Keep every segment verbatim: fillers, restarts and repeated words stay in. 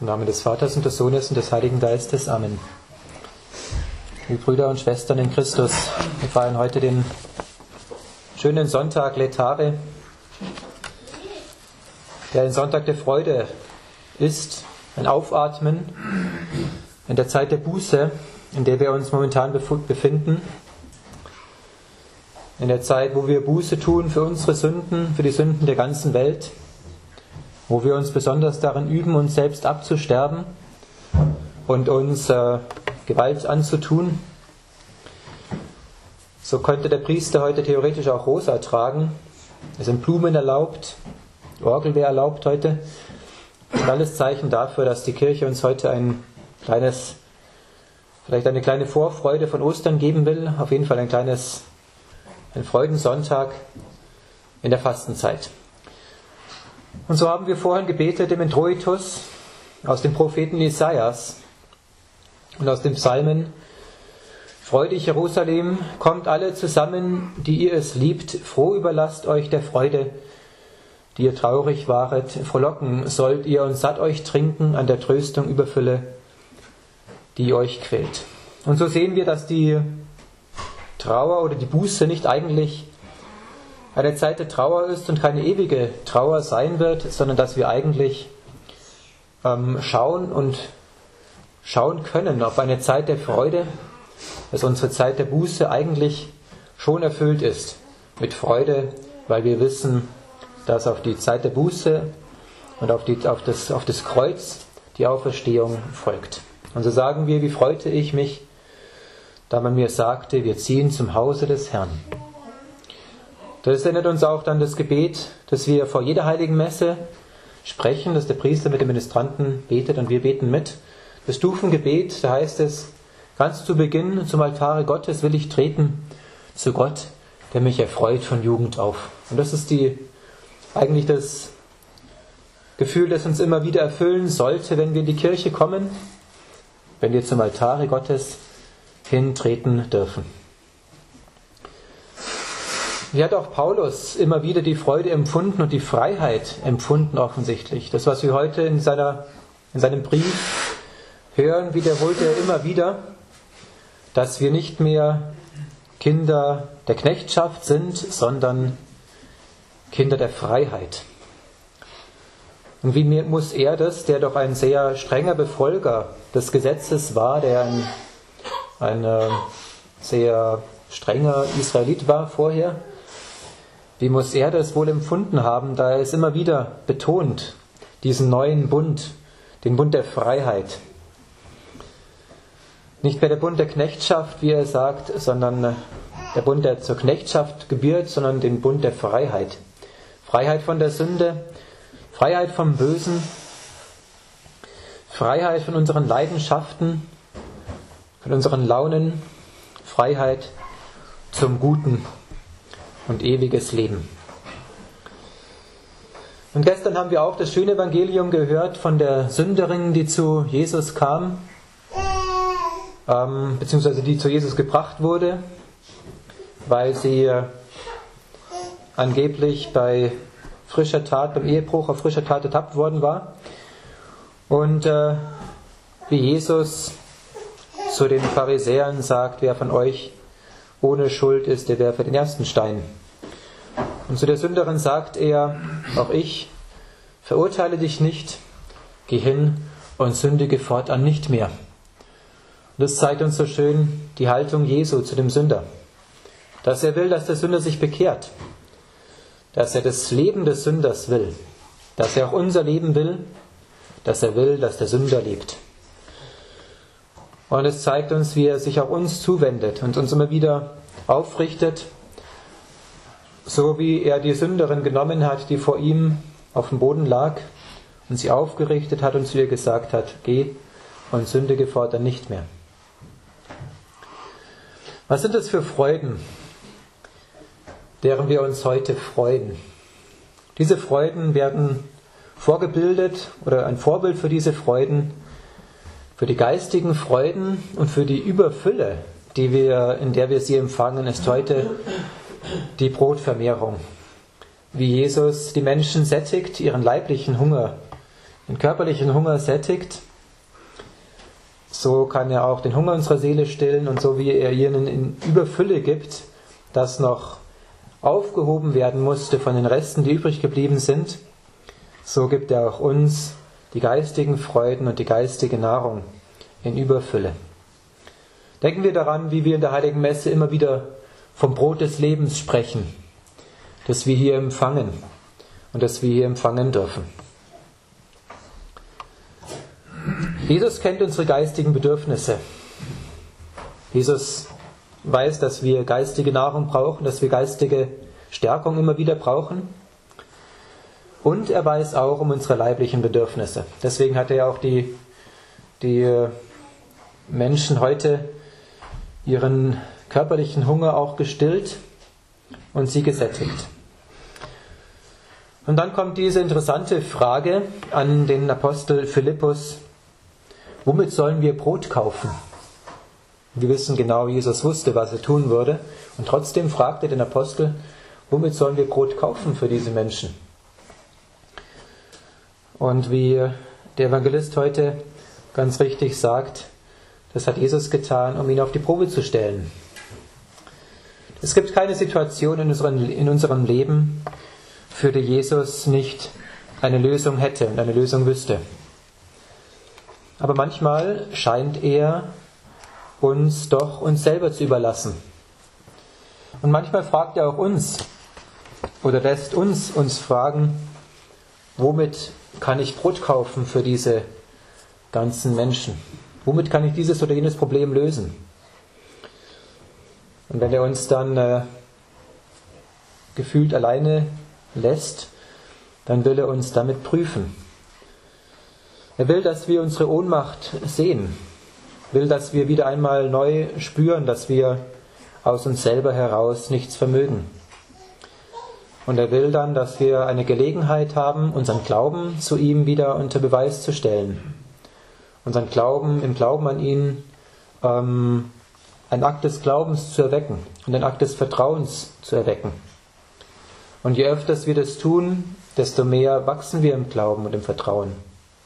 Im Namen des Vaters und des Sohnes und des Heiligen Geistes. Amen. Liebe Brüder und Schwestern in Christus, wir feiern heute den schönen Sonntag Letare, der ein Sonntag der Freude ist, ein Aufatmen in der Zeit der Buße, in der wir uns momentan befinden, in der Zeit, wo wir Buße tun für unsere Sünden, für die Sünden der ganzen Welt, wo wir uns besonders darin üben, uns selbst abzusterben und uns äh, Gewalt anzutun. So könnte der Priester heute theoretisch auch rosa tragen. Es sind Blumen erlaubt, die Orgel wäre erlaubt heute. Und alles Zeichen dafür, dass die Kirche uns heute ein kleines, vielleicht eine kleine Vorfreude von Ostern geben will. Auf jeden Fall ein kleines, ein Freudensonntag in der Fastenzeit. Und so haben wir vorhin gebetet im Introitus aus dem Propheten Jesajas und aus den Psalmen: Freu dich, Jerusalem, kommt alle zusammen, die ihr es liebt, froh überlasst euch der Freude, die ihr traurig waret, frohlocken sollt ihr und satt euch trinken an der Tröstung Überfülle, die euch quält. Und so sehen wir, dass die Trauer oder die Buße nicht eigentlich eine Zeit der Trauer ist und keine ewige Trauer sein wird, sondern dass wir eigentlich ähm, schauen und schauen können auf eine Zeit der Freude, dass unsere Zeit der Buße eigentlich schon erfüllt ist mit Freude, weil wir wissen, dass auf die Zeit der Buße und auf, die, auf, das, auf das Kreuz die Auferstehung folgt. Und so sagen wir: Wie freute ich mich, da man mir sagte, wir ziehen zum Hause des Herrn. Das erinnert uns auch dann das Gebet, das wir vor jeder heiligen Messe sprechen, dass der Priester mit dem Ministranten betet und wir beten mit. Das Stufengebet, da heißt es: Ganz zu Beginn zum Altare Gottes will ich treten, zu Gott, der mich erfreut von Jugend auf. Und das ist die, eigentlich das Gefühl, das uns immer wieder erfüllen sollte, wenn wir in die Kirche kommen, wenn wir zum Altare Gottes hintreten dürfen. Wie hat auch Paulus immer wieder die Freude empfunden und die Freiheit empfunden offensichtlich. Das, was wir heute in, seiner, in seinem Brief hören, wiederholt er immer wieder, dass wir nicht mehr Kinder der Knechtschaft sind, sondern Kinder der Freiheit. Und wie muss er das, der doch ein sehr strenger Befolger des Gesetzes war, der ein, ein äh, sehr strenger Israelit war vorher, wie muss er das wohl empfunden haben, da er es immer wieder betont, diesen neuen Bund, den Bund der Freiheit. Nicht mehr der Bund der Knechtschaft, wie er sagt, sondern der Bund, der zur Knechtschaft gebiert, sondern den Bund der Freiheit. Freiheit von der Sünde, Freiheit vom Bösen, Freiheit von unseren Leidenschaften, von unseren Launen, Freiheit zum Guten und ewiges Leben. Und gestern haben wir auch das schöne Evangelium gehört von der Sünderin, die zu Jesus kam, ähm, beziehungsweise die zu Jesus gebracht wurde, weil sie äh, angeblich bei frischer Tat, beim Ehebruch auf frischer Tat ertappt worden war. Und äh, wie Jesus zu den Pharisäern sagt: Wer von euch ohne Schuld ist, der werfe den ersten Stein. Und zu der Sünderin sagt er: Auch ich verurteile dich nicht, geh hin und sündige fortan nicht mehr. Und das zeigt uns so schön die Haltung Jesu zu dem Sünder. Dass er will, dass der Sünder sich bekehrt. Dass er das Leben des Sünders will. Dass er auch unser Leben will. Dass er will, dass der Sünder lebt. Und es zeigt uns, wie er sich auch uns zuwendet und uns immer wieder aufrichtet, so wie er die Sünderin genommen hat, die vor ihm auf dem Boden lag und sie aufgerichtet hat und zu ihr gesagt hat: Geh und sündige fortan nicht mehr. Was sind das für Freuden, deren wir uns heute freuen? Diese Freuden werden vorgebildet, oder ein Vorbild für diese Freuden, für die geistigen Freuden und für die Überfülle, die wir, in der wir sie empfangen, ist heute die Brotvermehrung. Wie Jesus die Menschen sättigt, ihren leiblichen Hunger den körperlichen Hunger sättigt, so kann er auch den Hunger unserer Seele stillen, und so wie er ihnen in Überfülle gibt, das noch aufgehoben werden musste von den Resten, die übrig geblieben sind, so gibt er auch uns die geistigen Freuden und die geistige Nahrung in Überfülle. Denken wir daran, wie wir in der Heiligen Messe immer wieder vom Brot des Lebens sprechen, das wir hier empfangen und das wir hier empfangen dürfen. Jesus kennt unsere geistigen Bedürfnisse. Jesus weiß, dass wir geistige Nahrung brauchen, dass wir geistige Stärkung immer wieder brauchen. Und er weiß auch um unsere leiblichen Bedürfnisse. Deswegen hat er auch die, die Menschen heute ihren körperlichen Hunger auch gestillt und sie gesättigt. Und dann kommt diese interessante Frage an den Apostel Philippus: Womit sollen wir Brot kaufen? Wir wissen genau, Jesus wusste, was er tun würde. Und trotzdem fragt er den Apostel: Womit sollen wir Brot kaufen für diese Menschen? Und wie der Evangelist heute ganz richtig sagt, das hat Jesus getan, um ihn auf die Probe zu stellen. Es gibt keine Situation in unserem, in unserem Leben, für die Jesus nicht eine Lösung hätte und eine Lösung wüsste. Aber manchmal scheint er uns doch uns selber zu überlassen. Und manchmal fragt er auch uns oder lässt uns uns fragen: Womit kann ich Brot kaufen für diese ganzen Menschen? Womit kann ich dieses oder jenes Problem lösen? Und wenn er uns dann äh, gefühlt alleine lässt, dann will er uns damit prüfen. Er will, dass wir unsere Ohnmacht sehen, will, dass wir wieder einmal neu spüren, dass wir aus uns selber heraus nichts vermögen. Und er will dann, dass wir eine Gelegenheit haben, unseren Glauben zu ihm wieder unter Beweis zu stellen. Unseren Glauben, im Glauben an ihn, ähm, einen Akt des Glaubens zu erwecken und einen Akt des Vertrauens zu erwecken. Und je öfter wir das tun, desto mehr wachsen wir im Glauben und im Vertrauen.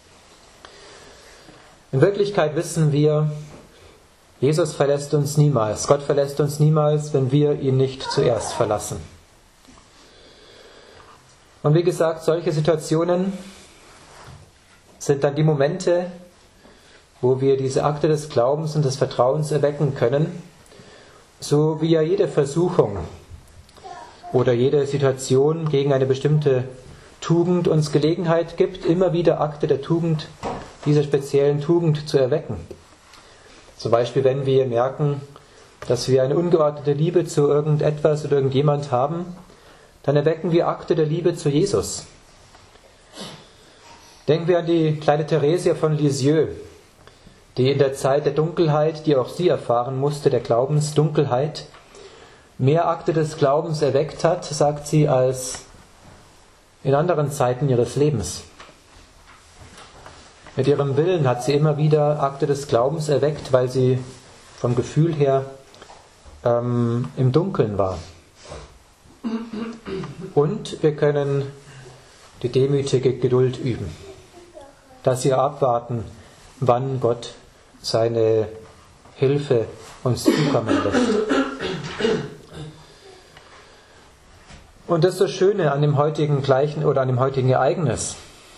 In Wirklichkeit wissen wir, Jesus verlässt uns niemals. Gott verlässt uns niemals, wenn wir ihn nicht zuerst verlassen. Und wie gesagt, solche Situationen sind dann die Momente, wo wir diese Akte des Glaubens und des Vertrauens erwecken können, so wie ja jede Versuchung oder jede Situation gegen eine bestimmte Tugend uns Gelegenheit gibt, immer wieder Akte der Tugend, dieser speziellen Tugend zu erwecken. Zum Beispiel, wenn wir merken, dass wir eine ungeordnete Liebe zu irgendetwas oder irgendjemand haben, dann erwecken wir Akte der Liebe zu Jesus. Denken wir an die kleine Theresia von Lisieux, die in der Zeit der Dunkelheit, die auch sie erfahren musste, der Glaubensdunkelheit, mehr Akte des Glaubens erweckt hat, sagt sie, als in anderen Zeiten ihres Lebens. Mit ihrem Willen hat sie immer wieder Akte des Glaubens erweckt, weil sie vom Gefühl her ähm, im Dunkeln war. Und wir können die demütige Geduld üben, dass wir abwarten, wann Gott seine Hilfe uns zukommen lässt. Und das ist das Schöne an dem heutigen Gleichen oder an dem heutigen Ereignis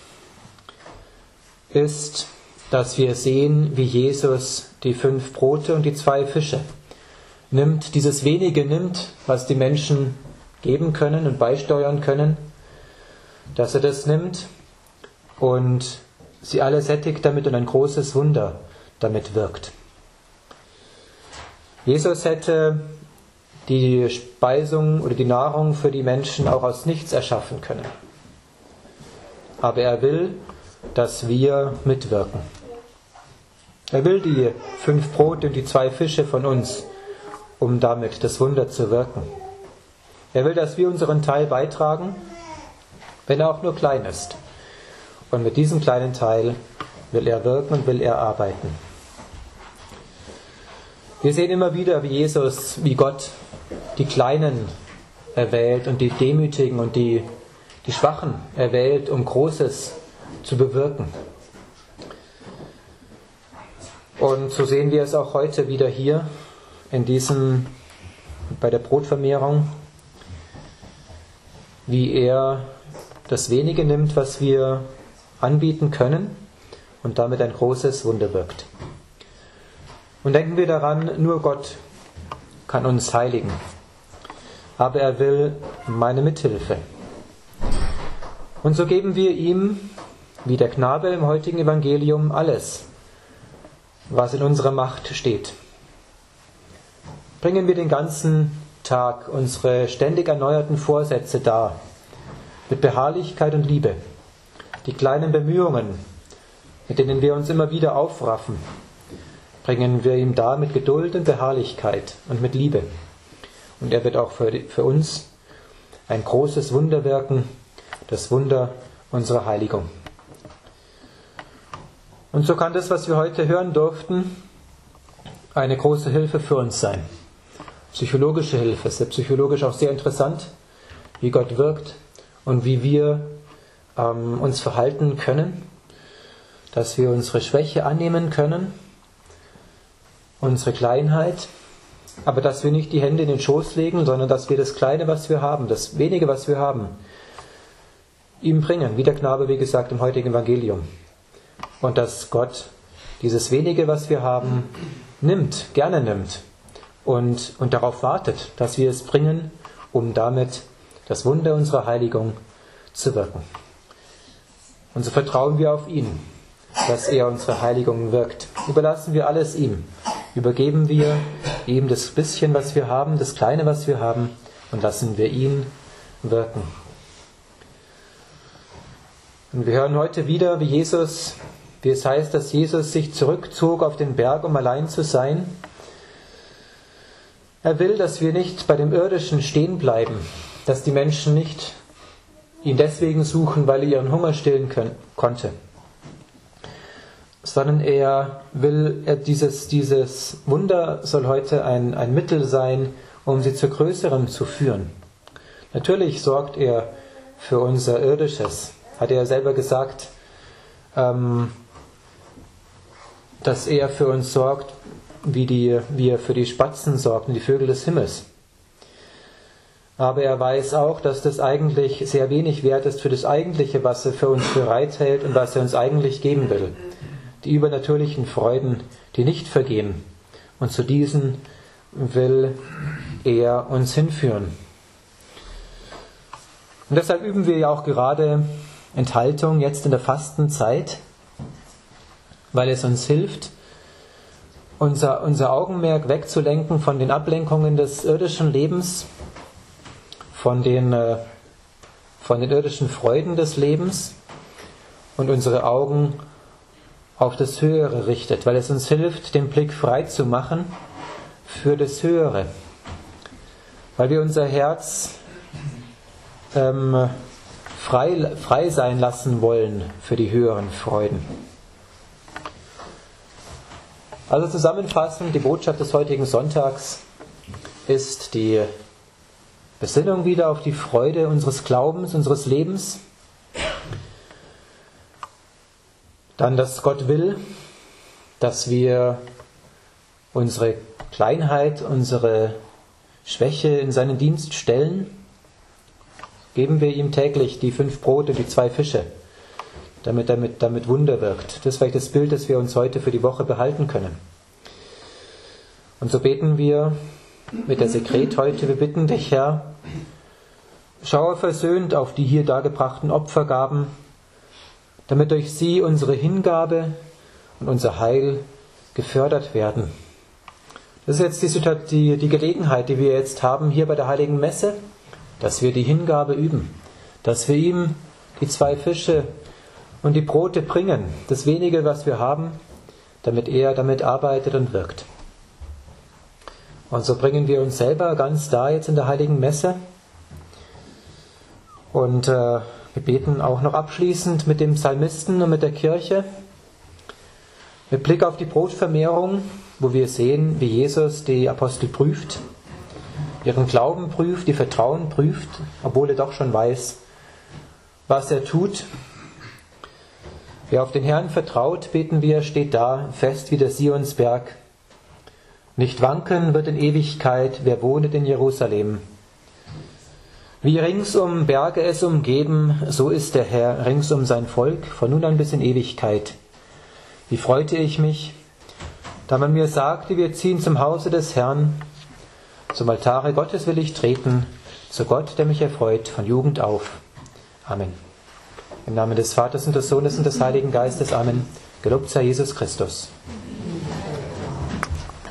ist, dass wir sehen, wie Jesus die fünf Brote und die zwei Fische nimmt, dieses wenige nimmt, was die Menschen geben können und beisteuern können, dass er das nimmt und sie alle sättigt damit und ein großes Wunder damit wirkt. Jesus hätte die Speisung oder die Nahrung für die Menschen auch aus nichts erschaffen können. Aber er will, dass wir mitwirken. Er will die fünf Brote und die zwei Fische von uns, um damit das Wunder zu wirken. Er will, dass wir unseren Teil beitragen, wenn er auch nur klein ist. Und mit diesem kleinen Teil will er wirken und will er arbeiten. Wir sehen immer wieder, wie Jesus, wie Gott die Kleinen erwählt und die Demütigen und die, die Schwachen erwählt, um Großes zu bewirken. Und so sehen wir es auch heute wieder hier in diesem, bei der Brotvermehrung, wie er das wenige nimmt, was wir anbieten können und damit ein großes Wunder wirkt. Und denken wir daran, nur Gott kann uns heiligen, aber er will meine Mithilfe. Und so geben wir ihm, wie der Knabe im heutigen Evangelium, alles, was in unserer Macht steht. Bringen wir den ganzen Tag unsere ständig erneuerten Vorsätze dar, mit Beharrlichkeit und Liebe, die kleinen Bemühungen, mit denen wir uns immer wieder aufraffen, bringen wir ihm dar mit Geduld und Beharrlichkeit und mit Liebe. Und er wird auch für, die, für uns ein großes Wunder wirken, das Wunder unserer Heiligung. Und so kann das, was wir heute hören durften, eine große Hilfe für uns sein. Psychologische Hilfe. Es ist ja psychologisch auch sehr interessant, wie Gott wirkt und wie wir ähm, uns verhalten können, dass wir unsere Schwäche annehmen können, unsere Kleinheit, aber dass wir nicht die Hände in den Schoß legen, sondern dass wir das Kleine, was wir haben, das Wenige, was wir haben, ihm bringen, wie der Knabe, wie gesagt, im heutigen Evangelium. Und dass Gott dieses Wenige, was wir haben, nimmt, gerne nimmt und, und darauf wartet, dass wir es bringen, um damit das Wunder unserer Heiligung zu wirken. Und so vertrauen wir auf ihn, dass er unsere Heiligung wirkt. Überlassen wir alles ihm. Übergeben wir ihm das bisschen, was wir haben, das Kleine, was wir haben, und lassen wir ihn wirken. Und wir hören heute wieder, wie Jesus, wie es heißt, dass Jesus sich zurückzog auf den Berg, um allein zu sein. Er will, dass wir nicht bei dem Irdischen stehen bleiben, dass die Menschen nicht ihn deswegen suchen, weil er ihren Hunger stillen können, konnte, sondern er will, er dieses, dieses Wunder soll heute ein, ein Mittel sein, um sie zu Größerem zu führen. Natürlich sorgt er für unser Irdisches. Hat er ja selber gesagt, ähm, dass er für uns sorgt, wie, die, wie er für die Spatzen sorgt und die Vögel des Himmels. Aber er weiß auch, dass das eigentlich sehr wenig wert ist für das Eigentliche, was er für uns bereithält und was er uns eigentlich geben will. Die übernatürlichen Freuden, die nicht vergehen. Und zu diesen will er uns hinführen. Und deshalb üben wir ja auch gerade Enthaltung jetzt in der Fastenzeit, weil es uns hilft, unser, unser Augenmerk wegzulenken von den Ablenkungen des irdischen Lebens, von den, äh, von den irdischen Freuden des Lebens und unsere Augen auf das Höhere richtet, weil es uns hilft, den Blick frei zu machen für das Höhere, weil wir unser Herz ähm, frei, frei sein lassen wollen für die höheren Freuden. Also zusammenfassend, die Botschaft des heutigen Sonntags ist die Besinnung wieder auf die Freude unseres Glaubens, unseres Lebens. Dann, dass Gott will, dass wir unsere Kleinheit, unsere Schwäche in seinen Dienst stellen. Geben wir ihm täglich die fünf Brote, die zwei Fische, damit, damit, damit Wunder wirkt. Das ist vielleicht das Bild, das wir uns heute für die Woche behalten können. Und so beten wir mit der Sekret heute, wir bitten dich, Herr, schaue versöhnt auf die hier dargebrachten Opfergaben, damit durch sie unsere Hingabe und unser Heil gefördert werden. Das ist jetzt die, die, die Gelegenheit, die wir jetzt haben hier bei der Heiligen Messe, dass wir die Hingabe üben, dass wir ihm die zwei Fische und die Brote bringen, das wenige, was wir haben, damit er damit arbeitet und wirkt. Und so bringen wir uns selber ganz da jetzt in der Heiligen Messe. Und äh, wir beten auch noch abschließend mit dem Psalmisten und mit der Kirche. Mit Blick auf die Brotvermehrung, wo wir sehen, wie Jesus die Apostel prüft, ihren Glauben prüft, ihr Vertrauen prüft, obwohl er doch schon weiß, was er tut. Wer auf den Herrn vertraut, beten wir, steht da, fest wie der Sionsberg. Nicht wanken wird in Ewigkeit, wer wohnet in Jerusalem. Wie ringsum Berge es umgeben, so ist der Herr ringsum sein Volk, von nun an bis in Ewigkeit. Wie freute ich mich, da man mir sagte, wir ziehen zum Hause des Herrn, zum Altare Gottes will ich treten, zu Gott, der mich erfreut, von Jugend auf. Amen. Im Namen des Vaters und des Sohnes und des Heiligen Geistes. Amen. Gelobt sei Jesus Christus.